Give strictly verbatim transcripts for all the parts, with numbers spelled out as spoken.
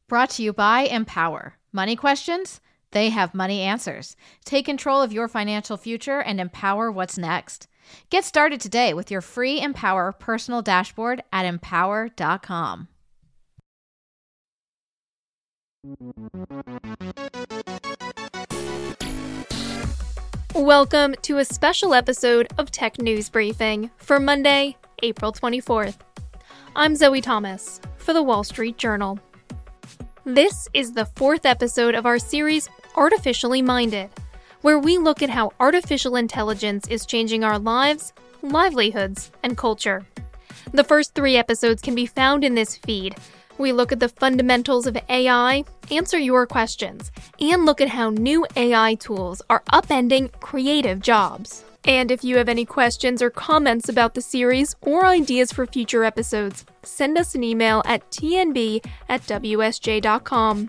Brought to you by Empower. Money questions? They have money answers. Take control of your financial future and empower what's next. Get started today with your free Empower personal dashboard at empower dot com. Welcome to a special episode of Tech News Briefing for Monday, April twenty-fourth. I'm Zoe Thomas for The Wall Street Journal. This is the fourth episode of our series, Artificially Minded, where we look at how artificial intelligence is changing our lives, livelihoods, and culture. The first three episodes can be found in this feed. We look at the fundamentals of A I, answer your questions, and look at how new A I tools are upending creative jobs. And if you have any questions or comments about the series or ideas for future episodes, send us an email at t n b at w s j dot com.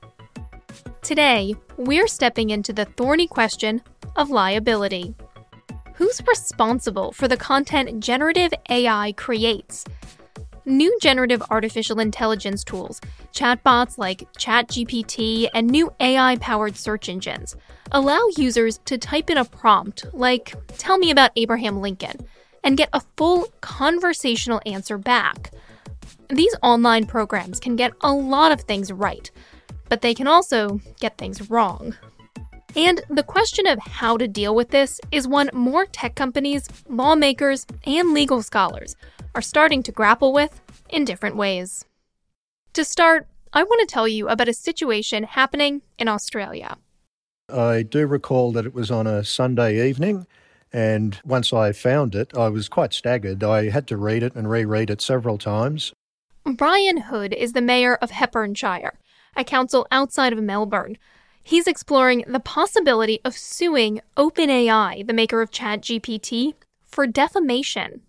Today, we're stepping into the thorny question of liability. Who's responsible for the content generative A I creates? New generative artificial intelligence tools, chatbots like ChatGPT, and new A I-powered search engines allow users to type in a prompt like, "Tell me about Abraham Lincoln," and get a full conversational answer back. These online programs can get a lot of things right, but they can also get things wrong. And the question of how to deal with this is one more tech companies, lawmakers, and legal scholars are starting to grapple with in different ways. To start, I want to tell you about a situation happening in Australia. I do recall that it was on a Sunday evening, and once I found it, I was quite staggered. I had to read it and reread it several times. Brian Hood is the mayor of Hepburnshire, a council outside of Melbourne. He's exploring the possibility of suing OpenAI, the maker of ChatGPT, for defamation.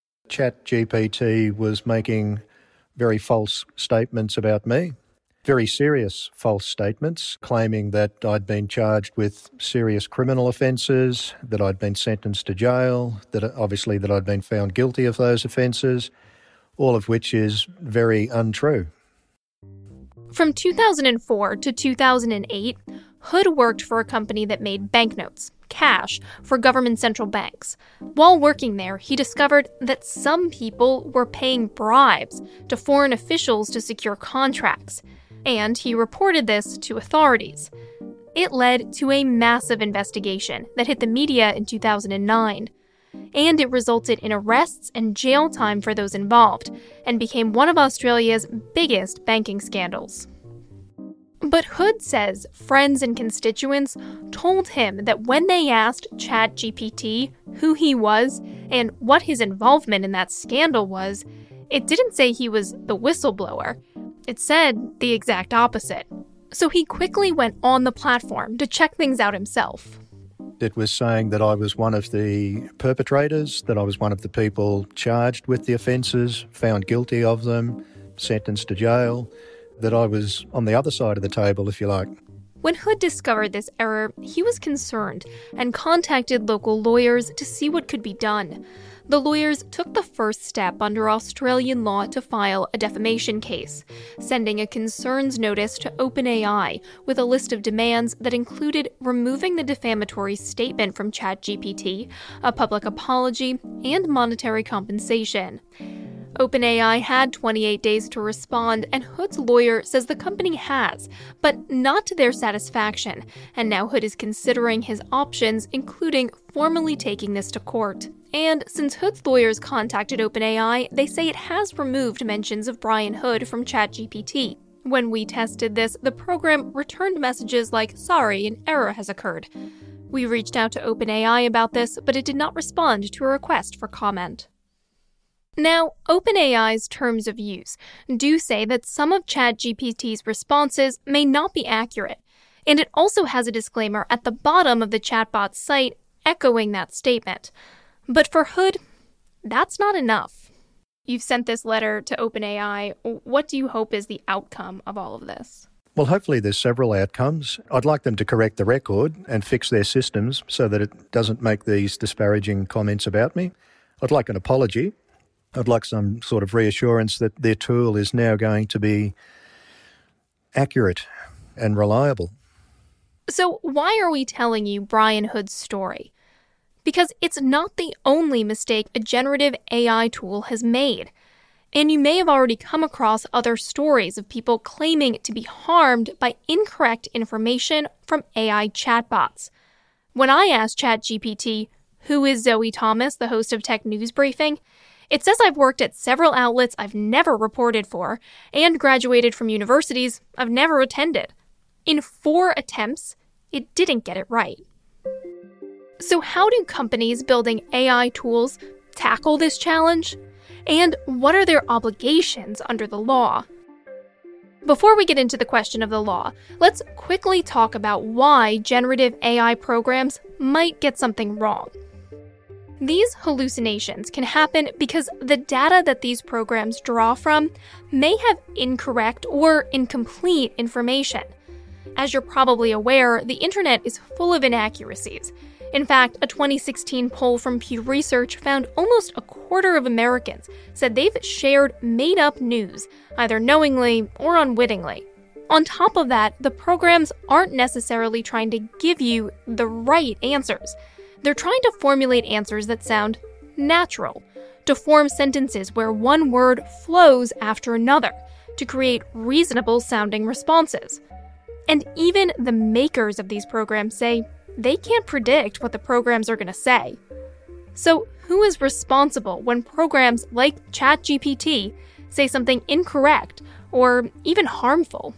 ChatGPT was making very false statements about me, very serious false statements, claiming that I'd been charged with serious criminal offences, that I'd been sentenced to jail, that obviously that I'd been found guilty of those offences, all of which is very untrue. From two thousand four to two thousand eight, Hood worked for a company that made banknotes, cash, for government central banks. While working there, he discovered that some people were paying bribes to foreign officials to secure contracts, and he reported this to authorities. It led to a massive investigation that hit the media in two thousand nine, and it resulted in arrests and jail time for those involved, and became one of Australia's biggest banking scandals. But Hood says friends and constituents told him that when they asked ChatGPT who he was and what his involvement in that scandal was, it didn't say he was the whistleblower. It said the exact opposite. So he quickly went on the platform to check things out himself. It was saying that I was one of the perpetrators, that I was one of the people charged with the offences, found guilty of them, sentenced to jail, that I was on the other side of the table, if you like. When Hood discovered this error, he was concerned and contacted local lawyers to see what could be done. The lawyers took the first step under Australian law to file a defamation case, sending a concerns notice to OpenAI with a list of demands that included removing the defamatory statement from ChatGPT, a public apology, and monetary compensation. OpenAI had twenty-eight days to respond, and Hood's lawyer says the company has, but not to their satisfaction, and now Hood is considering his options, including formally taking this to court. And since Hood's lawyers contacted OpenAI, they say it has removed mentions of Brian Hood from ChatGPT. When we tested this, the program returned messages like, "Sorry, an error has occurred." We reached out to OpenAI about this, but it did not respond to a request for comment. Now, OpenAI's terms of use do say that some of ChatGPT's responses may not be accurate, and it also has a disclaimer at the bottom of the chatbot's site echoing that statement. But for Hood, that's not enough. You've sent this letter to OpenAI. What do you hope is the outcome of all of this? Well, hopefully there's several outcomes. I'd like them to correct the record and fix their systems so that it doesn't make these disparaging comments about me. I'd like an apology. I'd like some sort of reassurance that their tool is now going to be accurate and reliable. So why are we telling you Brian Hood's story? Because it's not the only mistake a generative A I tool has made. And you may have already come across other stories of people claiming to be harmed by incorrect information from A I chatbots. When I asked ChatGPT, who is Zoe Thomas, the host of Tech News Briefing, it says I've worked at several outlets I've never reported for and graduated from universities I've never attended. In four attempts, it didn't get it right. So how do companies building A I tools tackle this challenge? And what are their obligations under the law? Before we get into the question of the law, let's quickly talk about why generative A I programs might get something wrong. These hallucinations can happen because the data that these programs draw from may have incorrect or incomplete information. As you're probably aware, the internet is full of inaccuracies. In fact, a twenty sixteen poll from Pew Research found almost a quarter of Americans said they've shared made-up news, either knowingly or unwittingly. On top of that, the programs aren't necessarily trying to give you the right answers. They're trying to formulate answers that sound natural, to form sentences where one word flows after another, to create reasonable-sounding responses. And even the makers of these programs say they can't predict what the programs are going to say. So who is responsible when programs like ChatGPT say something incorrect or even harmful?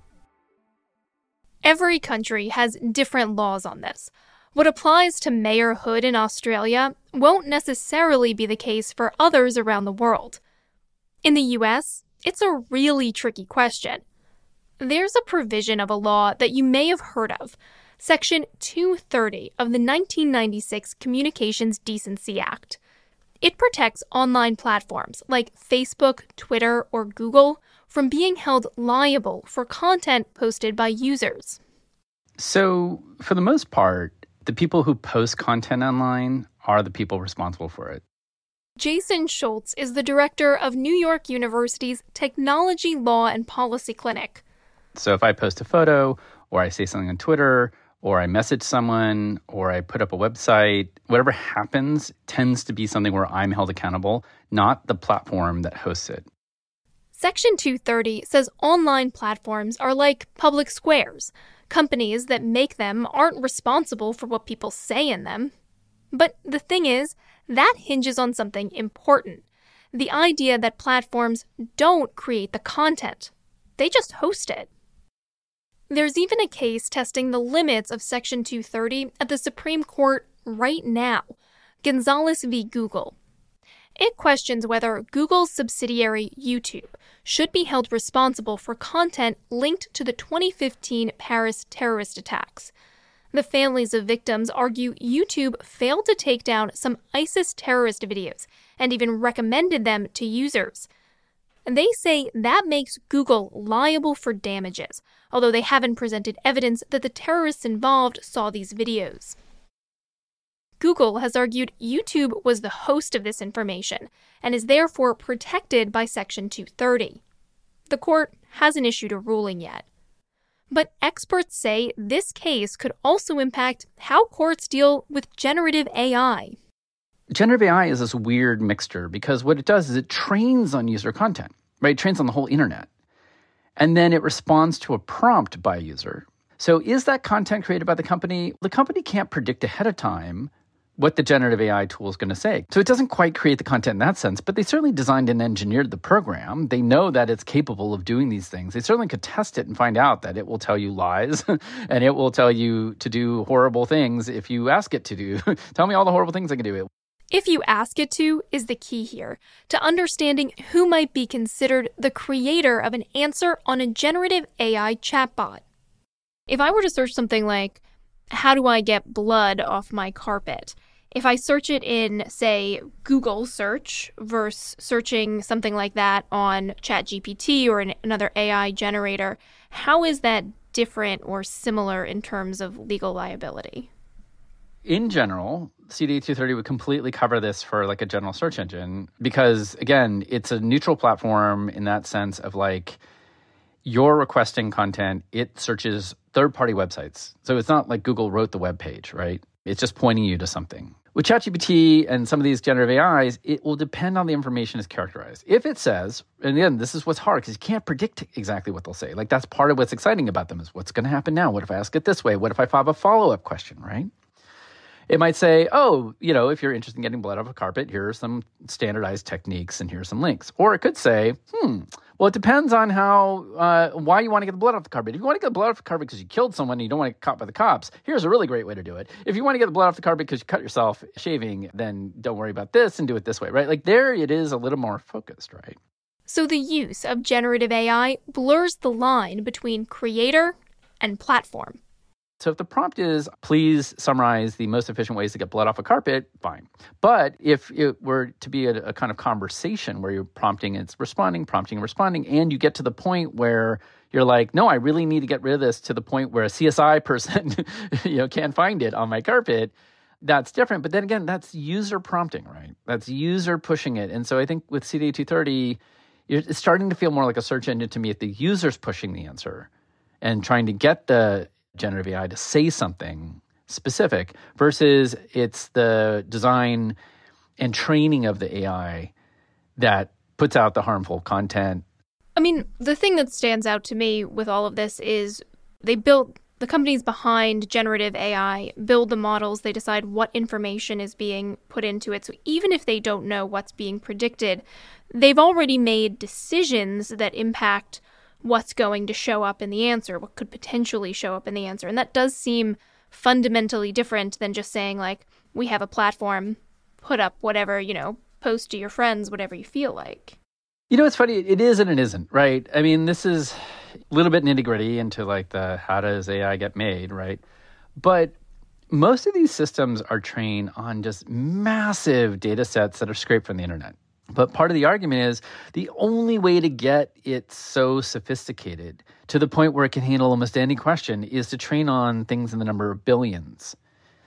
Every country has different laws on this. What applies to Mayor Hood in Australia won't necessarily be the case for others around the world. In the U S, it's a really tricky question. There's a provision of a law that you may have heard of, Section two thirty of the nineteen ninety-six Communications Decency Act. It protects online platforms like Facebook, Twitter, or Google from being held liable for content posted by users. So, for the most part, the people who post content online are the people responsible for it. Jason Schultz is the director of New York University's Technology Law and Policy Clinic. So if I post a photo, or I say something on Twitter, or I message someone, or I put up a website, whatever happens tends to be something where I'm held accountable, not the platform that hosts it. Section two thirty says online platforms are like public squares. Companies that make them aren't responsible for what people say in them. But the thing is, that hinges on something important. The idea that platforms don't create the content. They just host it. There's even a case testing the limits of Section two thirty at the Supreme Court right now, Gonzalez v. Google. It questions whether Google's subsidiary YouTube should be held responsible for content linked to the twenty fifteen Paris terrorist attacks. The families of victims argue YouTube failed to take down some ISIS terrorist videos and even recommended them to users. They say that makes Google liable for damages, although they haven't presented evidence that the terrorists involved saw these videos. Google has argued YouTube was the host of this information and is therefore protected by Section two thirty. The court hasn't issued a ruling yet. But experts say this case could also impact how courts deal with generative A I. Generative A I is this weird mixture because what it does is it trains on user content, right? It trains on the whole internet. And then it responds to a prompt by a user. So is that content created by the company? The company can't predict ahead of time what the generative A I tool is going to say. So it doesn't quite create the content in that sense, but they certainly designed and engineered the program. They know that it's capable of doing these things. They certainly could test it and find out that it will tell you lies and it will tell you to do horrible things if you ask it to do. Tell me all the horrible things I can do. If you ask it to is the key here, to understanding who might be considered the creator of an answer on a generative A I chatbot. If I were to search something like, how do I get blood off my carpet? If I search it in, say, Google search versus searching something like that on ChatGPT or an, another A I generator, how is that different or similar in terms of legal liability? In general, C D A two thirty would completely cover this for like a general search engine because, again, it's a neutral platform in that sense of like, you're requesting content, it searches third-party websites. So it's not like Google wrote the web page, right? It's just pointing you to something. With ChatGPT and some of these generative A Is, it will depend on the information is characterized. If it says, and again, this is what's hard because you can't predict exactly what they'll say. Like that's part of what's exciting about them is what's going to happen now? What if I ask it this way? What if I have a follow-up question, right? It might say, oh, you know, if you're interested in getting blood off a carpet, here are some standardized techniques and here are some links. Or it could say, hmm, well, it depends on how, uh, why you want to get the blood off the carpet. If you want to get the blood off the carpet because you killed someone and you don't want to get caught by the cops, here's a really great way to do it. If you want to get the blood off the carpet because you cut yourself shaving, then don't worry about this and do it this way, right? Like there it is a little more focused, right? So the use of generative A I blurs the line between creator and platform. So if the prompt is, please summarize the most efficient ways to get blood off a carpet, fine. But if it were to be a, a kind of conversation where you're prompting and it's responding, prompting and responding, and you get to the point where you're like, no, I really need to get rid of this to the point where a C S I person you know, can't find it on my carpet, that's different. But then again, that's user prompting, right? That's user pushing it. And so I think with C D A two thirty, you're, it's starting to feel more like a search engine to me if the user's pushing the answer and trying to get the generative A I to say something specific versus it's the design and training of the A I that puts out the harmful content. I mean, the thing that stands out to me with all of this is they built, the companies behind generative A I build the models, they decide what information is being put into it. So even if they don't know what's being predicted, they've already made decisions that impact what's going to show up in the answer, what could potentially show up in the answer. And that does seem fundamentally different than just saying, like, we have a platform, put up whatever, you know, post to your friends, whatever you feel like. You know, it's funny. It is and it isn't, right? I mean, this is a little bit nitty-gritty into, like, the how does A I get made, right? But most of these systems are trained on just massive data sets that are scraped from the internet. But part of the argument is the only way to get it so sophisticated to the point where it can handle almost any question is to train on things in the number of billions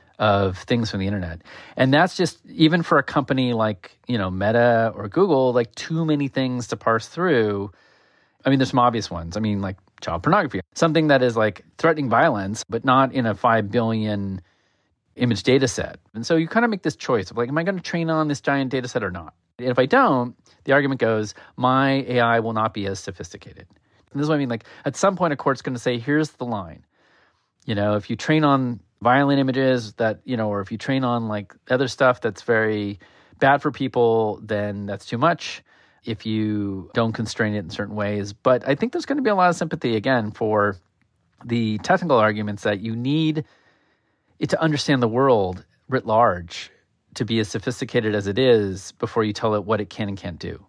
of things from the internet. And that's just, even for a company like, you know, Meta or Google, like too many things to parse through. I mean, there's some obvious ones. I mean, like child pornography, something that is like threatening violence, but not in a five billion image data set. And so you kind of make this choice of like, am I going to train on this giant data set or not? And if I don't, the argument goes, my A I will not be as sophisticated. And this is what I mean. Like at some point, a court's going to say, here's the line. You know, if you train on violent images that, you know, or if you train on like other stuff that's very bad for people, then that's too much if you don't constrain it in certain ways. But I think there's going to be a lot of sympathy, again, for the technical arguments that you need it to understand the world writ large to be as sophisticated as it is before you tell it what it can and can't do.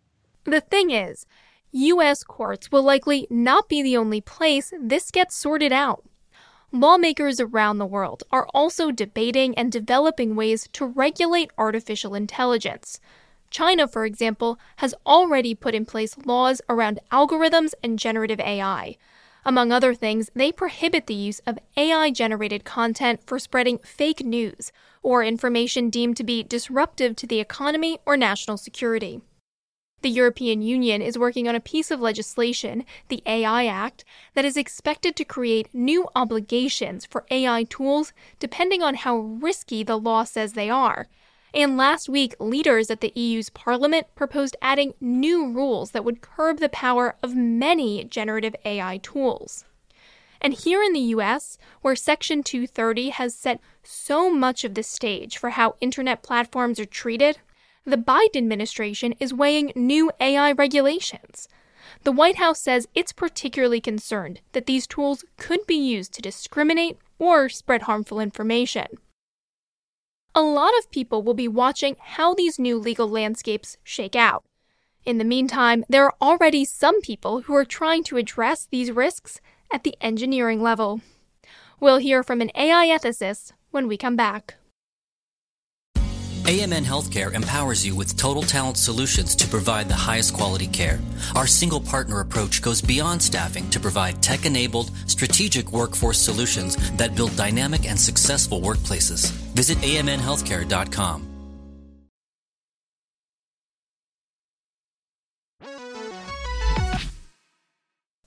The thing is, U S courts will likely not be the only place this gets sorted out. Lawmakers around the world are also debating and developing ways to regulate artificial intelligence. China, for example, has already put in place laws around algorithms and generative A I. Among other things, they prohibit the use of A I-generated content for spreading fake news or information deemed to be disruptive to the economy or national security. The European Union is working on a piece of legislation, the A I Act, that is expected to create new obligations for A I tools depending on how risky the law says they are. And last week, leaders at the E U's parliament proposed adding new rules that would curb the power of many generative A I tools. And here in the U S, where Section two thirty has set so much of the stage for how internet platforms are treated, the Biden administration is weighing new A I regulations. The White House says it's particularly concerned that these tools could be used to discriminate or spread harmful information. A lot of people will be watching how these new legal landscapes shake out. In the meantime, there are already some people who are trying to address these risks at the engineering level. We'll hear from an A I ethicist when we come back. A M N Healthcare empowers you with total talent solutions to provide the highest quality care. Our single partner approach goes beyond staffing to provide tech-enabled, strategic workforce solutions that build dynamic and successful workplaces. Visit A M N healthcare dot com.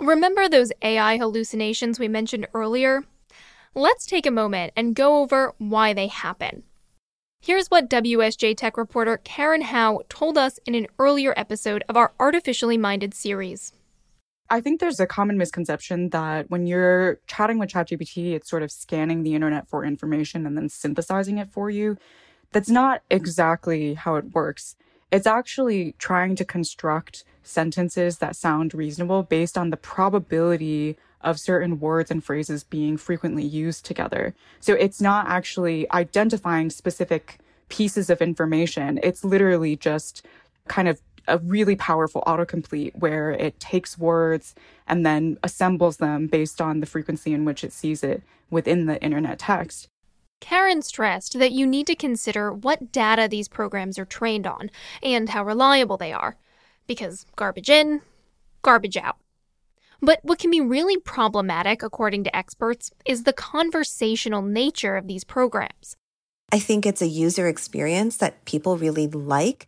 Remember those A I hallucinations we mentioned earlier? Let's take a moment and go over why they happen. Here's what W S J Tech reporter Karen Howe told us in an earlier episode of our Artificially Minded series. I think there's a common misconception that when you're chatting with ChatGPT, it's sort of scanning the internet for information and then synthesizing it for you. That's not exactly how it works. It's actually trying to construct sentences that sound reasonable based on the probability of certain words and phrases being frequently used together. So it's not actually identifying specific pieces of information. It's literally just kind of a really powerful autocomplete where it takes words and then assembles them based on the frequency in which it sees it within the internet text. Karen stressed that you need to consider what data these programs are trained on and how reliable they are, because garbage in, garbage out. But what can be really problematic, according to experts, is the conversational nature of these programs. I think it's a user experience that people really like.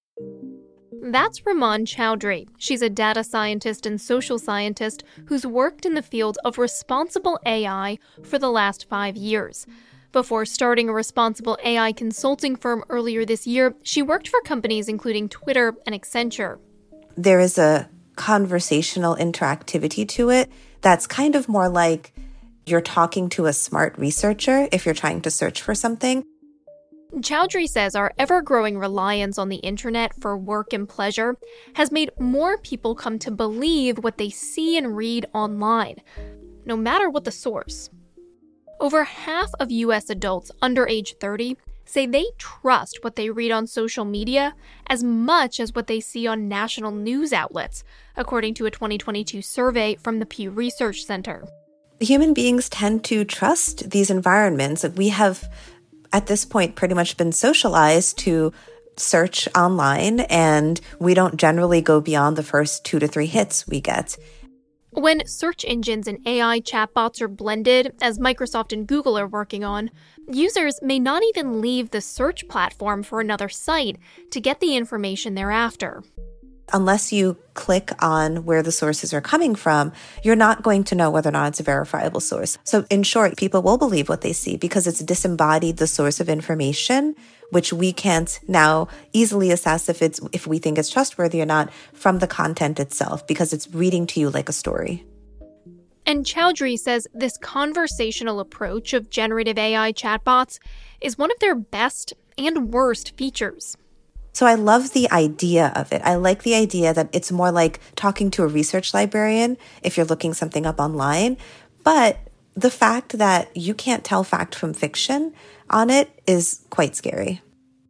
That's Raman Chowdhury. She's a data scientist and social scientist who's worked in the field of responsible A I for the last five years. Before starting a responsible A I consulting firm earlier this year, she worked for companies including Twitter and Accenture. There is a conversational interactivity to it that's kind of more like you're talking to a smart researcher if you're trying to search for something. Chowdhury says our ever-growing reliance on the internet for work and pleasure has made more people come to believe what they see and read online, no matter what the source. Over half of U S adults under age thirty say they trust what they read on social media as much as what they see on national news outlets, according to a twenty twenty-two survey from the Pew Research Center. Human beings tend to trust these environments. We have, at this point, pretty much been socialized to search online, and we don't generally go beyond the first two to three hits we get. When search engines and A I chatbots are blended, as Microsoft and Google are working on, users may not even leave the search platform for another site to get the information they're after. Unless you click on where the sources are coming from, you're not going to know whether or not it's a verifiable source. So in short, people will believe what they see because it's disembodied the source of information, which we can't now easily assess if it's if we think it's trustworthy or not from the content itself, because it's reading to you like a story. And Chowdhury says this conversational approach of generative A I chatbots is one of their best and worst features. So I love the idea of it. I like the idea that it's more like talking to a research librarian if you're looking something up online. But the fact that you can't tell fact from fiction on it is quite scary.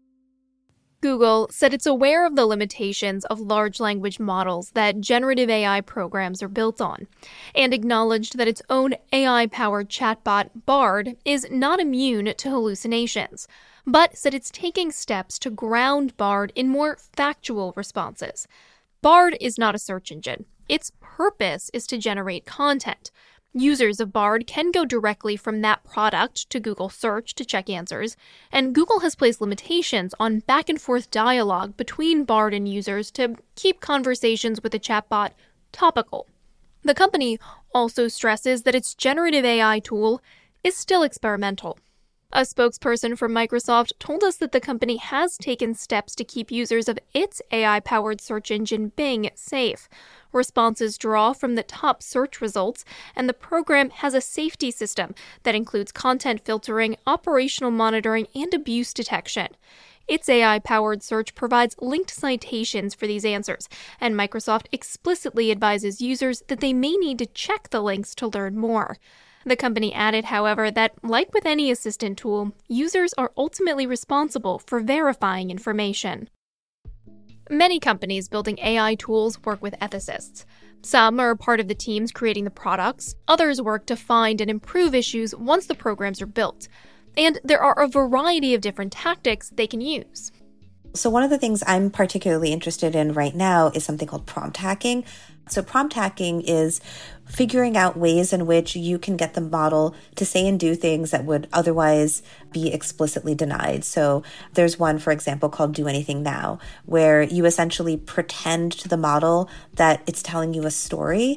Google said it's aware of the limitations of large language models that generative A I programs are built on, and acknowledged that its own A I-powered chatbot, Bard, is not immune to hallucinations, but said it's taking steps to ground Bard in more factual responses. Bard is not a search engine. Its purpose is to generate content. Users of Bard can go directly from that product to Google Search to check answers, and Google has placed limitations on back-and-forth dialogue between Bard and users to keep conversations with the chatbot topical. The company also stresses that its generative A I tool is still experimental. A spokesperson from Microsoft told us that the company has taken steps to keep users of its A I-powered search engine Bing safe. Responses draw from the top search results, and the program has a safety system that includes content filtering, operational monitoring, and abuse detection. Its A I-powered search provides linked citations for these answers, and Microsoft explicitly advises users that they may need to check the links to learn more. The company added, however, that, like with any assistant tool, users are ultimately responsible for verifying information. Many companies building A I tools work with ethicists. Some are part of the teams creating the products, others work to find and improve issues once the programs are built. And there are a variety of different tactics they can use. So one of the things I'm particularly interested in right now is something called prompt hacking. So prompt hacking is figuring out ways in which you can get the model to say and do things that would otherwise be explicitly denied. So there's one, for example, called Do Anything Now, where you essentially pretend to the model that it's telling you a story,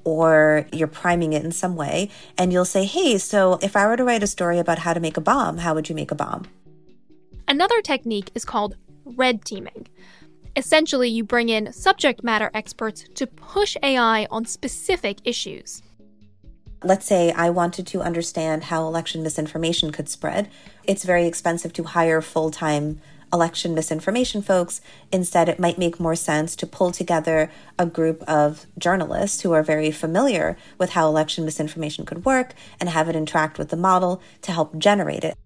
or you're priming it in some way. And you'll say, hey, so if I were to write a story about how to make a bomb, how would you make a bomb? Another technique is called red teaming. Essentially, you bring in subject matter experts to push A I on specific issues. Let's say I wanted to understand how election misinformation could spread. It's very expensive to hire full-time election misinformation folks. Instead, it might make more sense to pull together a group of journalists who are very familiar with how election misinformation could work and have it interact with the model to help generate it.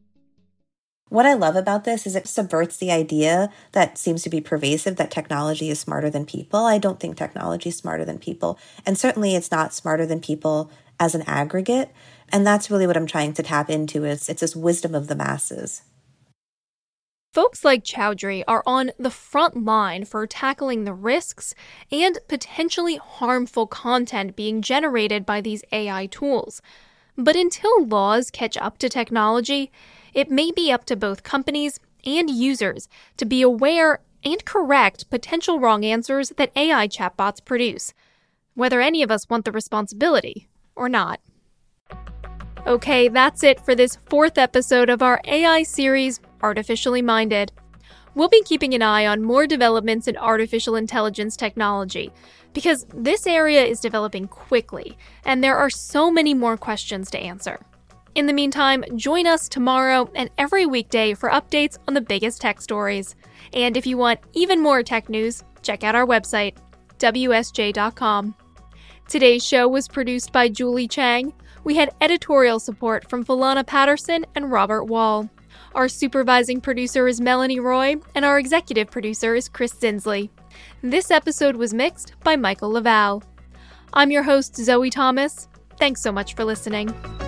What I love about this is it subverts the idea that seems to be pervasive that technology is smarter than people. I don't think technology is smarter than people. And certainly it's not smarter than people as an aggregate. And that's really what I'm trying to tap into. Is it's this wisdom of the masses. Folks like Chowdhury are on the front line for tackling the risks and potentially harmful content being generated by these A I tools. But until laws catch up to technology, it may be up to both companies and users to be aware and correct potential wrong answers that A I chatbots produce, whether any of us want the responsibility or not. Okay, that's it for this fourth episode of our A I series, Artificially Minded. We'll be keeping an eye on more developments in artificial intelligence technology, because this area is developing quickly, and there are so many more questions to answer. In the meantime, join us tomorrow and every weekday for updates on the biggest tech stories. And if you want even more tech news, check out our website, W S J dot com. Today's show was produced by Julie Chang. We had editorial support from Falana Patterson and Robert Wall. Our supervising producer is Melanie Roy, and our executive producer is Chris Zinsley. This episode was mixed by Michael Laval. I'm your host, Zoe Thomas. Thanks so much for listening.